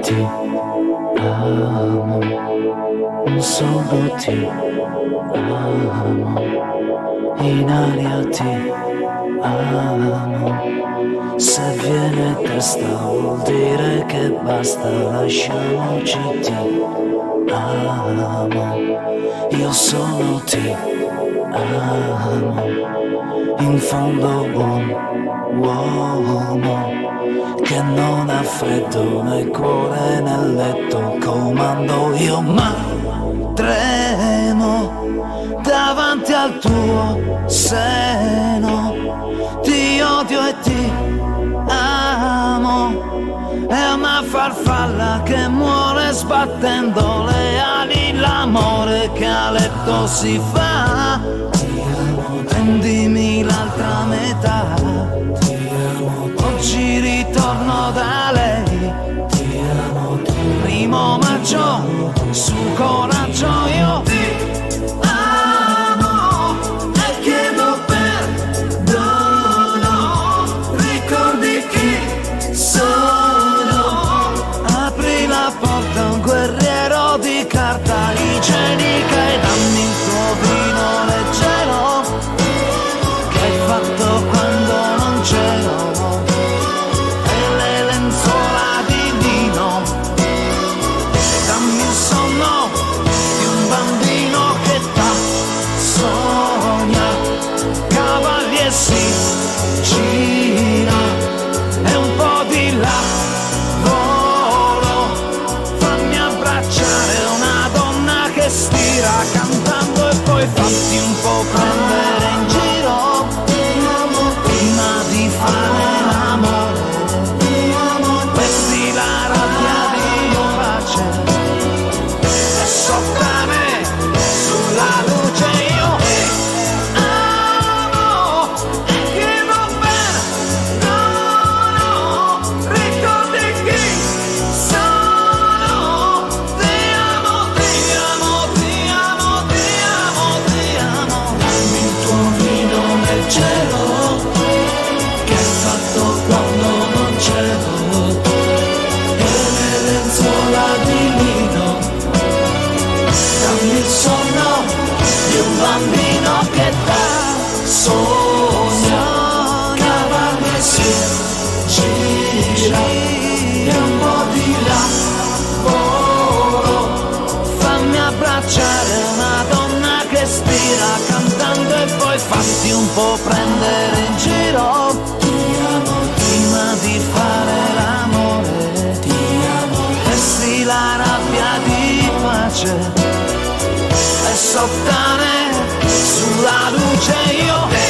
ti amo, solo ti amo, in aria ti amo. Se viene testa vuol dire che basta, lasciamoci, ti amo, io solo ti amo, in fondo buon uomo che non ha freddo né cuore nel letto, comando io ma tremo davanti al tuo seno, ti odio e ti amo, è una farfalla che muore sbattendo le ali, l'amore che a letto si fa, prendimi l'altra metà, oggi ritorno da lei, primo maggio, su coraggio io ti amo e chiedo perdono, ricordi chi sono, apri la porta a un guerriero di carta igienica e dammi il tuo vino leggero che hai fatto quando non c'ero, e le lenzuola di lino, dammi il sonno di un bambino che t'ha sogna, cavalli e si gira e un po' di là volo, fammi abbracciare una donna che stira cantando e poi fatti un po' prendere in giro prima di fare l'amore, vesti la rabbia di pace e sottane sulla luce io ti amo e chiedo perdono, ricordi chi sono, ti amo, ti amo, ti amo, ti amo, ti amo, dammi il tuo vino nel cielo che hai fatto quando non c'ero, e le lenzuola di lino, dammi il sonno di un bambino che t'ha sogna, cavalli e si gira e un po' di là volo, fammi abbracciare una donna che stira cantando e poi fatti un po' prendere in giro prima di fare l'amore, vesti la rabbia di pace e sottane sulla luce io